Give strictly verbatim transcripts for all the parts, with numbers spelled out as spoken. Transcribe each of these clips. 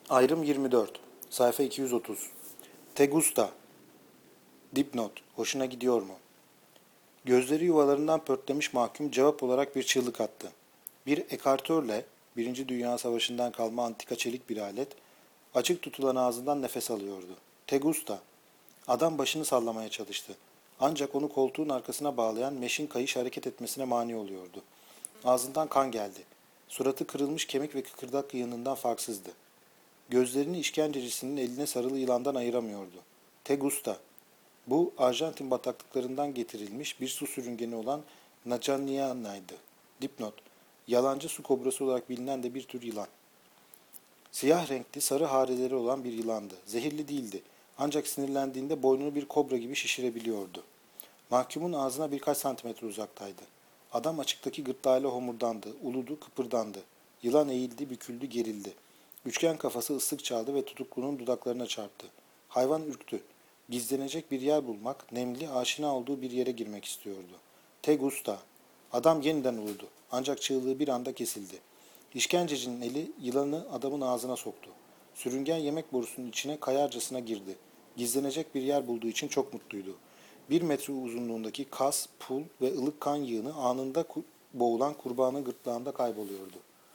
Ayrım yirmi dört. Sayfa iki yüz otuz. Te gusta. Dipnot. Hoşuna gidiyor mu? Gözleri yuvalarından pörtlemiş mahkum cevap olarak bir çığlık attı. Bir ekartörle, Birinci Dünya Savaşı'ndan kalma antika çelik bir alet, açık tutulan ağzından nefes alıyordu. Te gusta. Adam başını sallamaya çalıştı. Ancak onu koltuğun arkasına bağlayan meşin kayış hareket etmesine mani oluyordu. Ağzından kan geldi. Suratı kırılmış kemik ve kıkırdak yığınından farksızdı. Gözlerini işkencecisinin eline sarılı yılandan ayıramıyordu. Te gusta. Bu Arjantin bataklıklarından getirilmiş bir su sürüngeni olan Nacaniana'ydı. Dipnot. Yalancı su kobrası olarak bilinen de bir tür yılan. Siyah renkli sarı hareleri olan bir yılandı. Zehirli değildi. Ancak sinirlendiğinde boynunu bir kobra gibi şişirebiliyordu. Mahkumun ağzına birkaç santimetre uzaktaydı. Adam açıktaki gırtlağıyla homurdandı, uludu, kıpırdandı. Yılan eğildi, büküldü, gerildi. Üçgen kafası ıslık çaldı ve tutuklunun dudaklarına çarptı. Hayvan ürktü. Gizlenecek bir yer bulmak, nemli, aşina olduğu bir yere girmek istiyordu. Te gusta. Adam yeniden uludu. Ancak çığlığı bir anda kesildi. İşkencecinin eli yılanı adamın ağzına soktu. Sürüngen yemek borusunun içine kayarcasına girdi. Gizlenecek bir yer bulduğu için çok mutluydu. Bir metre uzunluğundaki kas, pul ve ılık kan yığını anında boğulan kurbanın gırtlağında kayboluyordu.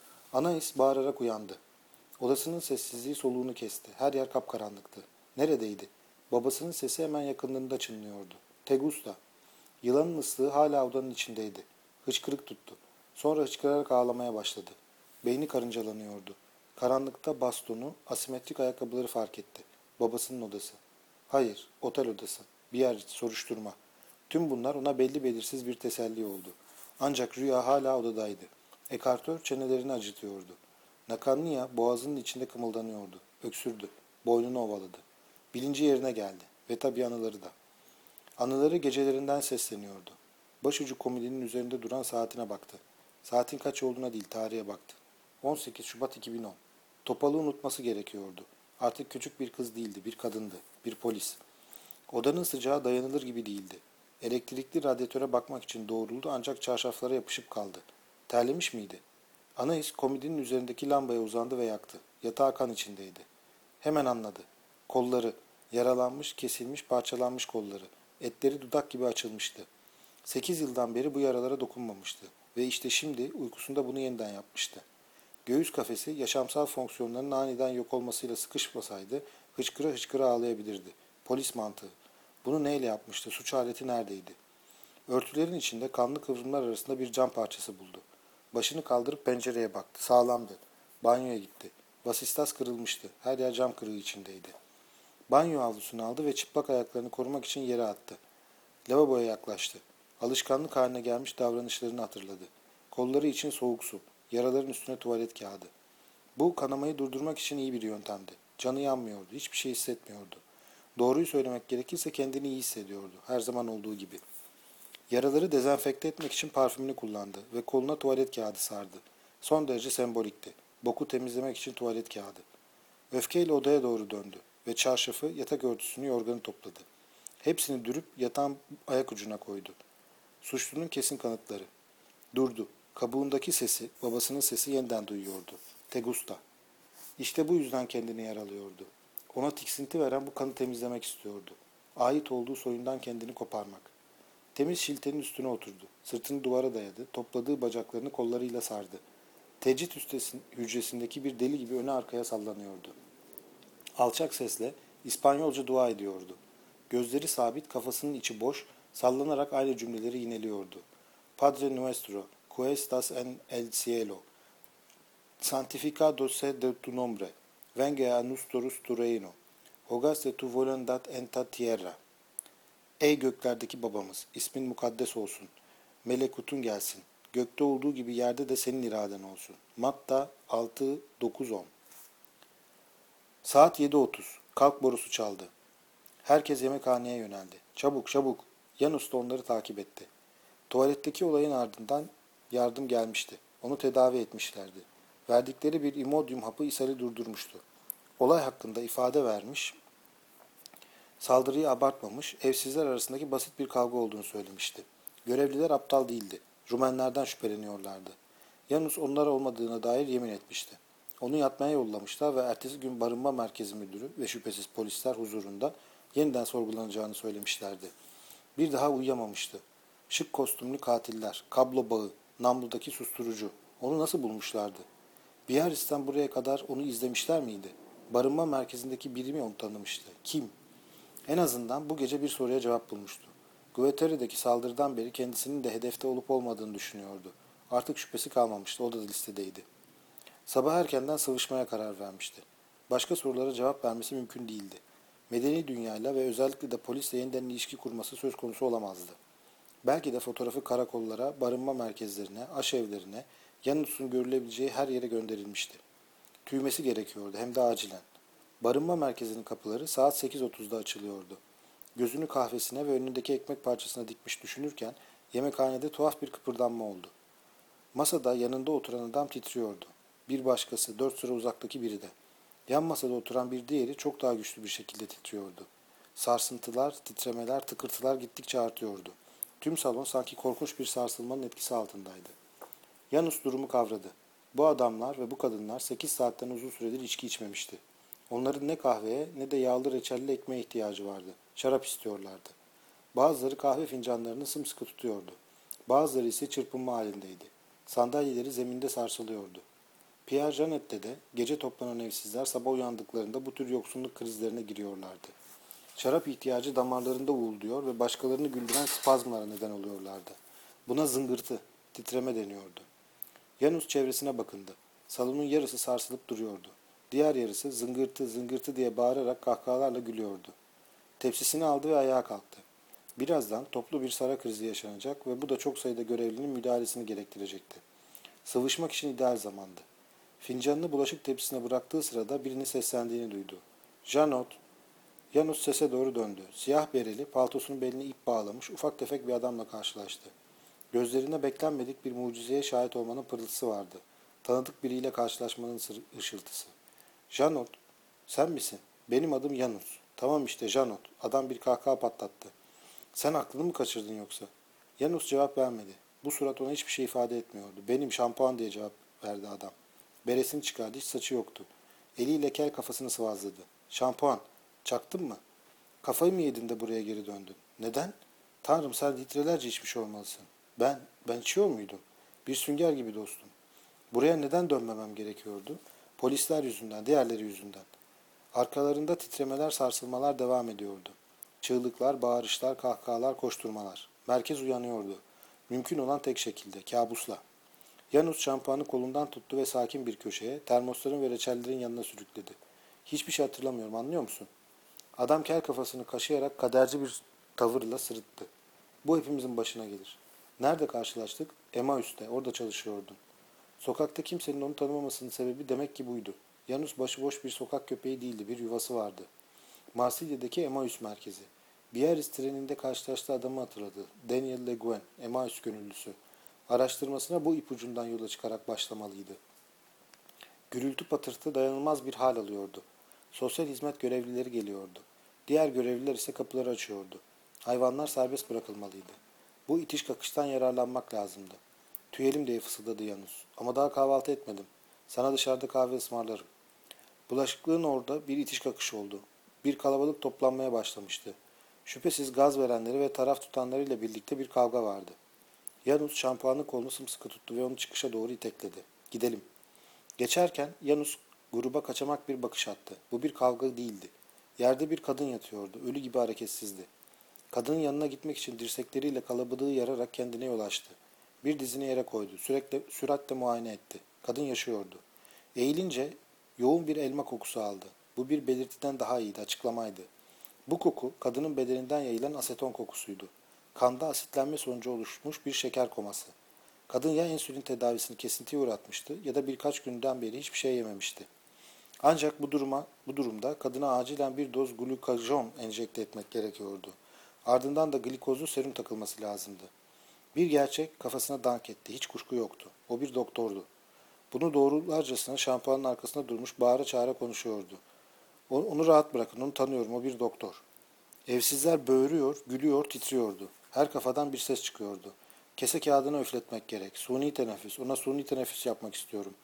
Anais bağırarak uyandı. Odasının sessizliği soluğunu kesti. Her yer kapkaranlıktı. Neredeydi? Babasının sesi hemen yakınlarında çınlıyordu. Te gusta. Yılanın ıslığı hala odanın içindeydi. Hıçkırık tuttu. Sonra hıçkırarak ağlamaya başladı. Beyni karıncalanıyordu. Karanlıkta bastonu, asimetrik ayakkabıları fark etti. Babasının odası. Hayır, otel odası. Bir yer, soruşturma. Tüm bunlar ona belli belirsiz bir teselli oldu. Ancak rüya hala odadaydı. Ekartör çenelerini acıtıyordu. Nakania boğazının içinde kımıldanıyordu. Öksürdü. Boynunu ovaladı. Bilinci yerine geldi. Ve tabii anıları da. Anıları gecelerinden sesleniyordu. Başucu komodinin üzerinde duran saatine baktı. Saatin kaç olduğuna değil, tarihe baktı. on sekiz Şubat iki bin on. Topalı unutması gerekiyordu. Artık küçük bir kız değildi, bir kadındı, bir polis. Odanın sıcağı dayanılır gibi değildi. Elektrikli radyatöre bakmak için doğruldu ancak çarşaflara yapışıp kaldı. Terlemiş miydi? Anais komodinin üzerindeki lambaya uzandı ve yaktı. Yatağı kan içindeydi. Hemen anladı. Kolları, yaralanmış, kesilmiş, parçalanmış kolları. Etleri dudak gibi açılmıştı. Sekiz yıldan beri bu yaralara dokunmamıştı. Ve işte şimdi uykusunda bunu yeniden yapmıştı. Göğüs kafesi yaşamsal fonksiyonlarının aniden yok olmasıyla sıkışmasaydı hıçkıra hıçkıra ağlayabilirdi. Polis mantığı. Bunu neyle yapmıştı? Suç aleti neredeydi? Örtülerin içinde kanlı kıvrımlar arasında bir cam parçası buldu. Başını kaldırıp pencereye baktı. Sağlamdı. Banyoya gitti. Vasistas kırılmıştı. Her yer cam kırığı içindeydi. Banyo havlusunu aldı ve çıplak ayaklarını korumak için yere attı. Lavaboya yaklaştı. Alışkanlık haline gelmiş davranışlarını hatırladı. Kolları için soğuk su. Yaraların üstüne tuvalet kağıdı. Bu kanamayı durdurmak için iyi bir yöntemdi. Canı yanmıyordu. Hiçbir şey hissetmiyordu. Doğruyu söylemek gerekirse kendini iyi hissediyordu. Her zaman olduğu gibi. Yaraları dezenfekte etmek için parfümünü kullandı ve koluna tuvalet kağıdı sardı. Son derece sembolikti. Boku temizlemek için tuvalet kağıdı. Öfkeyle odaya doğru döndü ve çarşafı, yatak örtüsünü, yorganı topladı. Hepsini dürüp yatağın ayak ucuna koydu. Suçlunun kesin kanıtları. Durdu. Kabuğundaki sesi, babasının sesi yeniden duyuyordu. Te gusta. İşte bu yüzden kendini yaralıyordu. Ona tiksinti veren bu kanı temizlemek istiyordu. Ait olduğu soyundan kendini koparmak. Temiz şiltenin üstüne oturdu. Sırtını duvara dayadı. Topladığı bacaklarını kollarıyla sardı. Tecrit üstesin, hücresindeki bir deli gibi öne arkaya sallanıyordu. Alçak sesle İspanyolca dua ediyordu. Gözleri sabit, kafasının içi boş, sallanarak aynı cümleleri yineliyordu. Padre nuestro, que estás en el cielo, santificado sea de tu nombre, venga a nosotros tu reino, hágase tu voluntad en la tierra. Ey göklerdeki babamız, ismin mukaddes olsun. Melekutun gelsin. Gökte olduğu gibi yerde de senin iraden olsun. Matta altı dokuz on. Saat yedi otuz. Kalk borusu çaldı. Herkes yemekhaneye yöneldi. Çabuk çabuk. Yanus da onları takip etti. Tuvaletteki olayın ardından yardım gelmişti. Onu tedavi etmişlerdi. Verdikleri bir imodyum hapı ishali durdurmuştu. Olay hakkında ifade vermiş, saldırıyı abartmamış, evsizler arasındaki basit bir kavga olduğunu söylemişti. Görevliler aptal değildi. Rumenlerden şüpheleniyorlardı. Yanus onlar olmadığına dair yemin etmişti. Onu yatmaya yollamışlar ve ertesi gün barınma merkezi müdürü ve şüphesiz polisler huzurunda yeniden sorgulanacağını söylemişlerdi. Bir daha uyuyamamıştı. Şık kostümlü katiller, kablo bağı, namludaki susturucu. Onu nasıl bulmuşlardı? Biarritz'ten buraya kadar onu izlemişler miydi? Barınma merkezindeki biri mi onu tanımıştı? Kim? En azından bu gece bir soruya cevap bulmuştu. Guattari'deki saldırıdan beri kendisinin de hedefte olup olmadığını düşünüyordu. Artık şüphesi kalmamıştı, o da listedeydi. Sabah erkenden sıvışmaya karar vermişti. Başka sorulara cevap vermesi mümkün değildi. Medeni dünyayla ve özellikle de polisle yeniden ilişki kurması söz konusu olamazdı. Belki de fotoğrafı karakollara, barınma merkezlerine, aşevlerine, Janus'un görülebileceği her yere gönderilmişti. Tüymesi gerekiyordu, hem de acilen. Barınma merkezinin kapıları saat sekiz otuzda açılıyordu. Gözünü kahvesine ve önündeki ekmek parçasına dikmiş düşünürken yemekhanede tuhaf bir kıpırdanma oldu. Masada yanında oturan adam titriyordu. Bir başkası, dört sıra uzaktaki biri de. Yan masada oturan bir diğeri çok daha güçlü bir şekilde titriyordu. Sarsıntılar, titremeler, tıkırtılar gittikçe artıyordu. Tüm salon sanki korkunç bir sarsılmanın etkisi altındaydı. Janus durumu kavradı. Bu adamlar ve bu kadınlar sekiz saatten uzun süredir içki içmemişti. Onların ne kahveye ne de yağlı reçelli ekmeğe ihtiyacı vardı. Şarap istiyorlardı. Bazıları kahve fincanlarını sımsıkı tutuyordu. Bazıları ise çırpınma halindeydi. Sandalyeleri zeminde sarsılıyordu. Pierre Janet'te de gece toplanan evsizler sabah uyandıklarında bu tür yoksunluk krizlerine giriyorlardı. Şarap ihtiyacı damarlarında uğulduyor ve başkalarını güldüren spazmlara neden oluyorlardı. Buna zıngırtı, titreme deniyordu. Janus çevresine bakındı. Salonun yarısı sarsılıp duruyordu. Diğer yarısı zıngırtı zıngırtı diye bağırarak kahkahalarla gülüyordu. Tepsisini aldı ve ayağa kalktı. Birazdan toplu bir sara krizi yaşanacak ve bu da çok sayıda görevlinin müdahalesini gerektirecekti. Sıvışmak için ideal zamandı. Fincanını bulaşık tepsisine bıraktığı sırada birinin seslendiğini duydu. Janot. Janus sese doğru döndü. Siyah bereli, paltosunun beline ip bağlamış ufak tefek bir adamla karşılaştı. Gözlerine beklenmedik bir mucizeye şahit olmanın pırıltısı vardı. Tanıdık biriyle karşılaşmanın ışıltısı. Janot, sen misin? Benim adım Janus. Tamam işte Janot. Adam bir kahkaha patlattı. Sen aklını mı kaçırdın yoksa? Janus cevap vermedi. Bu surat ona hiçbir şey ifade etmiyordu. Benim şampuan diye cevap verdi adam. Beresini çıkardı, hiç saçı yoktu. Eliyle kel kafasını sıvazladı. Şampuan, çaktın mı? Kafayı mı yedin de buraya geri döndün? Neden? Tanrım, sen litrelerce içmiş olmalısın. Ben, ben içiyor muydum? Bir sünger gibi dostum. Buraya neden dönmemem gerekiyordu? Polisler yüzünden, diğerleri yüzünden. Arkalarında titremeler, sarsılmalar devam ediyordu. Çığlıklar, bağırışlar, kahkahalar, koşturmalar. Merkez uyanıyordu. Mümkün olan tek şekilde, kabusla. Janus şampuanı kolundan tuttu ve sakin bir köşeye, termosların ve reçellerin yanına sürükledi. Hiçbir şey hatırlamıyorum, anlıyor musun? Adam kel kafasını kaşıyarak kaderci bir tavırla sırıttı. Bu hepimizin başına gelir. Nerede karşılaştık? Emmaüs'te, orada çalışıyordun. Sokakta kimsenin onu tanımamasının sebebi demek ki buydu. Janus başıboş bir sokak köpeği değildi, bir yuvası vardı. Marsilya'daki Emmaüs merkezi. Biarritz treninde karşılaştığı adamı hatırladı. Daniel Le Guen, Emmaüs gönüllüsü. Araştırmasına bu ipucundan yola çıkarak başlamalıydı. Gürültü patırtı dayanılmaz bir hal alıyordu. Sosyal hizmet görevlileri geliyordu. Diğer görevliler ise kapıları açıyordu. Hayvanlar serbest bırakılmalıydı. Bu itiş kakıştan yararlanmak lazımdı. Tüyelim diye fısıldadı Janus. Ama daha kahvaltı etmedim. Sana dışarıda kahve ısmarlarım. Bulaşıklığın orada bir itiş kakış oldu. Bir kalabalık toplanmaya başlamıştı. Şüphesiz gaz verenleri ve taraf tutanlarıyla birlikte bir kavga vardı. Janus şampuanı kolunu sımsıkı tuttu ve onu çıkışa doğru itekledi. Gidelim. Geçerken Janus gruba kaçamak bir bakış attı. Bu bir kavga değildi. Yerde bir kadın yatıyordu. Ölü gibi hareketsizdi. Kadının yanına gitmek için dirsekleriyle kalabalığı yararak kendine yol açtı. Bir dizini yere koydu. Sürekli, süratle muayene etti. Kadın yaşıyordu. Eğilince yoğun bir elma kokusu aldı. Bu bir belirtiden daha iyiydi, açıklamaydı. Bu koku kadının bedeninden yayılan aseton kokusuydu. Kanda asitlenme sonucu oluşmuş bir şeker koması. Kadın ya insülin tedavisini kesintiye uğratmıştı ya da birkaç günden beri hiçbir şey yememişti. Ancak bu duruma, bu durumda kadına acilen bir doz glukagon enjekte etmek gerekiyordu. Ardından da glikozlu serum takılması lazımdı. Bir gerçek kafasına dank etti. Hiç kuşku yoktu. O bir doktordu. Bunu doğrularcasına şampuanın arkasında durmuş bağıra çağıra konuşuyordu. Onu rahat bırakın, onu tanıyorum, o bir doktor. Evsizler böğürüyor, gülüyor, titriyordu. Her kafadan bir ses çıkıyordu. Kese kağıdını üfletmek gerek. Suni teneffüs, ona suni teneffüs yapmak istiyorum.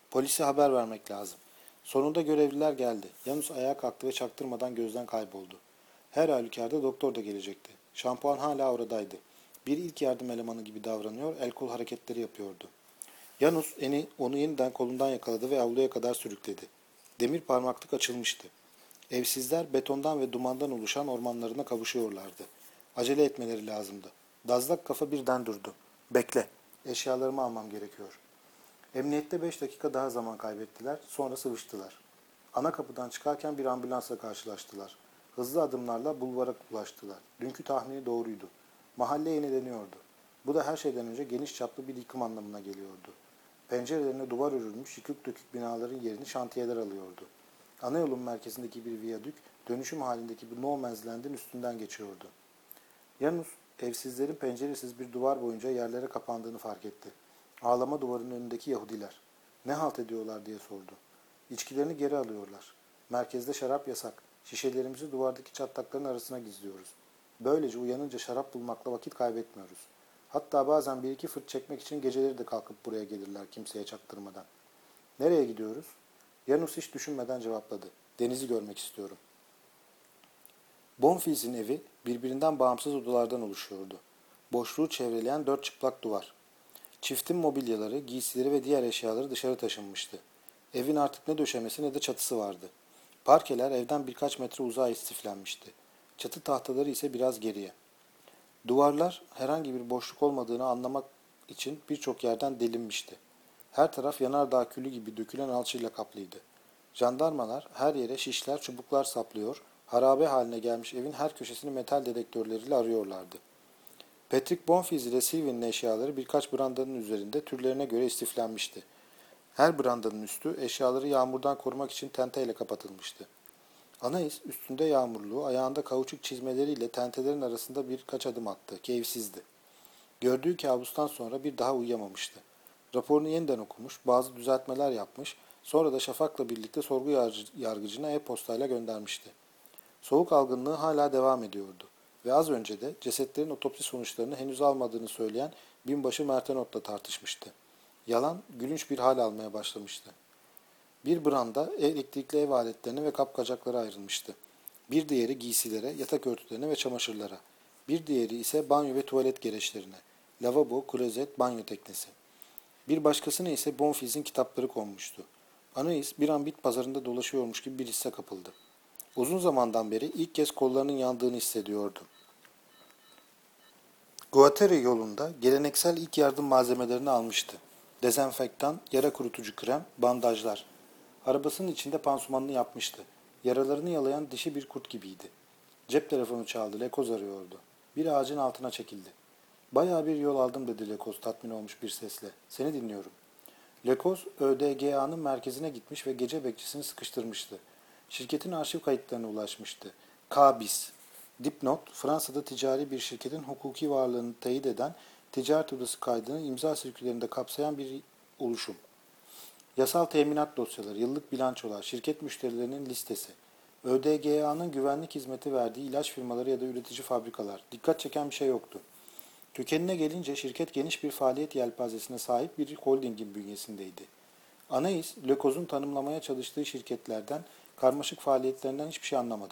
Polise haber vermek lazım. Sonunda görevliler geldi. Yanus ayağa kalktı ve çaktırmadan gözden kayboldu. Her halükarda doktor da gelecekti. Şampuan hala oradaydı. Bir ilk yardım elemanı gibi davranıyor, el kol hareketleri yapıyordu. Yanus eni onu yeniden kolundan yakaladı ve avluya kadar sürükledi. Demir parmaklık açılmıştı. Evsizler betondan ve dumandan oluşan ormanlarına kavuşuyorlardı. Acele etmeleri lazımdı. Dazlak kafa birden durdu. Bekle, eşyalarımı almam gerekiyor. Emniyette beş dakika daha zaman kaybettiler, sonra sıvıştılar. Ana kapıdan çıkarken bir ambulansla karşılaştılar. Hızlı adımlarla bulvara ulaştılar. Dünkü tahmini doğruydu. Mahalle yenileniyordu. Bu da her şeyden önce geniş çaplı bir yıkım anlamına geliyordu. Pencerelerine duvar örülmüş yıkık dökük binaların yerini şantiyeler alıyordu. Ana yolun merkezindeki bir viyadük, dönüşüm halindeki bir no man's land'in üstünden geçiyordu. Yanus, evsizlerin penceresiz bir duvar boyunca yerlere kapandığını fark etti. Ağlama duvarının önündeki Yahudiler. Ne halt ediyorlar diye sordu. İçkilerini geri alıyorlar. Merkezde şarap yasak. Şişelerimizi duvardaki çatlakların arasına gizliyoruz. Böylece uyanınca şarap bulmakla vakit kaybetmiyoruz. Hatta bazen bir iki fırt çekmek için geceleri de kalkıp buraya gelirler kimseye çaktırmadan. Nereye gidiyoruz? Yanus hiç düşünmeden cevapladı. Denizi görmek istiyorum. Bonfils'in evi birbirinden bağımsız odalardan oluşuyordu. Boşluğu çevreleyen dört çıplak duvar. Çiftin mobilyaları, giysileri ve diğer eşyaları dışarı taşınmıştı. Evin artık ne döşemesi ne de çatısı vardı. Parkeler evden birkaç metre uzağa istiflenmişti. Çatı tahtaları ise biraz geriye. Duvarlar herhangi bir boşluk olmadığını anlamak için birçok yerden delinmişti. Her taraf yanardağ külü gibi dökülen alçıyla kaplıydı. Jandarmalar her yere şişler, çubuklar saplıyor, harabe haline gelmiş evin her köşesini metal dedektörleriyle arıyorlardı. Patrick Bonfils ile Sylvia'nın eşyaları birkaç brandanın üzerinde türlerine göre istiflenmişti. Her brandanın üstü eşyaları yağmurdan korumak için tenteyle kapatılmıştı. Anais üstünde yağmurluğu, ayağında kauçuk çizmeleriyle tentelerin arasında birkaç adım attı ki evsizdi. Gördüğü kabustan sonra bir daha uyuyamamıştı. Raporunu yeniden okumuş, bazı düzeltmeler yapmış, sonra da Şafak'la birlikte sorgu yargıcına e-postayla göndermişti. Soğuk algınlığı hala devam ediyordu ve az önce de cesetlerin otopsi sonuçlarını henüz almadığını söyleyen binbaşı Mertenot'la tartışmıştı. Yalan gülünç bir hal almaya başlamıştı. Bir branda elektrikli ev aletlerine ve kapkacaklara ayrılmıştı. Bir diğeri giysilere, yatak örtülerine ve çamaşırlara. Bir diğeri ise banyo ve tuvalet gereçlerine. Lavabo, klozet, banyo teknesi. Bir başkasına ise Bonfils'in kitapları konmuştu. Anais bir an bit pazarında dolaşıyormuş gibi bir hisse kapıldı. Uzun zamandan beri ilk kez kollarının yandığını hissediyordu. Guattari yolunda geleneksel ilk yardım malzemelerini almıştı. Dezenfektan, yara kurutucu krem, bandajlar. Arabasının içinde pansumanını yapmıştı. Yaralarını yalayan dişi bir kurt gibiydi. Cep telefonu çaldı, Lekoz arıyordu. Bir ağacın altına çekildi. Bayağı bir yol aldım dedi Lekoz tatmin olmuş bir sesle. Seni dinliyorum. Lekoz, ÖDGA'nın merkezine gitmiş ve gece bekçisini sıkıştırmıştı. Şirketin arşiv kayıtlarına ulaşmıştı. K B I S. Dipnot, Fransa'da ticari bir şirketin hukuki varlığını teyit eden ticaret odası kaydını imza sirkülerinde kapsayan bir oluşum. Yasal teminat dosyaları, yıllık bilançolar, şirket müşterilerinin listesi. ÖDGA'nın güvenlik hizmeti verdiği ilaç firmaları ya da üretici fabrikalar. Dikkat çeken bir şey yoktu. Kökenine gelince şirket geniş bir faaliyet yelpazesine sahip bir holdingin bünyesindeydi. Anais, Lekoz'un tanımlamaya çalıştığı şirketlerden, karmaşık faaliyetlerinden hiçbir şey anlamadı.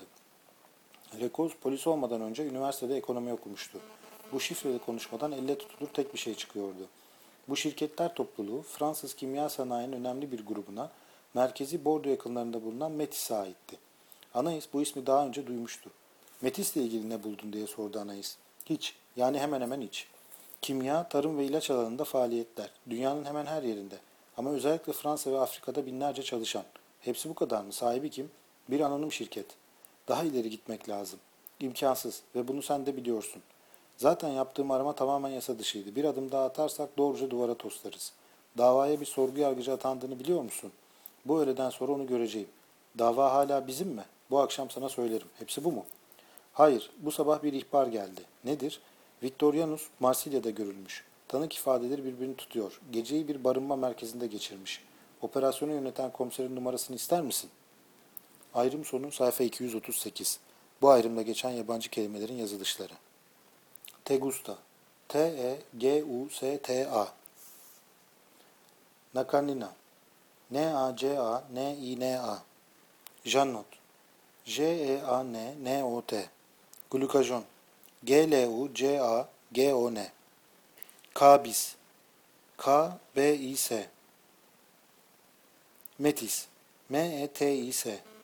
Lekoz, polis olmadan önce üniversitede ekonomi okumuştu. Bu şifreli konuşmadan elle tutulur tek bir şey çıkıyordu. Bu şirketler topluluğu, Fransız kimya sanayinin önemli bir grubuna, merkezi Bordeaux yakınlarında bulunan Metis'e aitti. Anais bu ismi daha önce duymuştu. Metis'le ilgili ne buldun diye sordu Anais. Hiç, yani hemen hemen hiç. Kimya, tarım ve ilaç alanında faaliyetler, dünyanın hemen her yerinde. Ama özellikle Fransa ve Afrika'da binlerce çalışan. Hepsi bu kadar mı? Sahibi kim? Bir anonim şirket. Daha ileri gitmek lazım. İmkansız ve bunu sen de biliyorsun. Zaten yaptığım arama tamamen yasa dışıydı. Bir adım daha atarsak doğruca duvara toslarız. Davaya bir sorgu yargıcı atandığını biliyor musun? Bu öğleden sonra onu göreceğim. Dava hala bizim mi? Bu akşam sana söylerim. Hepsi bu mu? Hayır, bu sabah bir ihbar geldi. Nedir? Victorianus Marsilya'da görülmüş. Tanık ifadeleri birbirini tutuyor. Geceyi bir barınma merkezinde geçirmiş. Operasyonu yöneten komiserin numarasını ister misin? Ayrım sonu sayfa iki yüz otuz sekiz. Bu ayrımda geçen yabancı kelimelerin yazılışları. Tegusta. T E G U S T A. Nakarnina. N-A-C-A-N-I-N-A. Jannot. J-E-A-N-N-O-T. Glukajon. G-L-U-C-A-G-O-N. Kabis. K-B-İ-S. Metis. M-E-T-İ-S.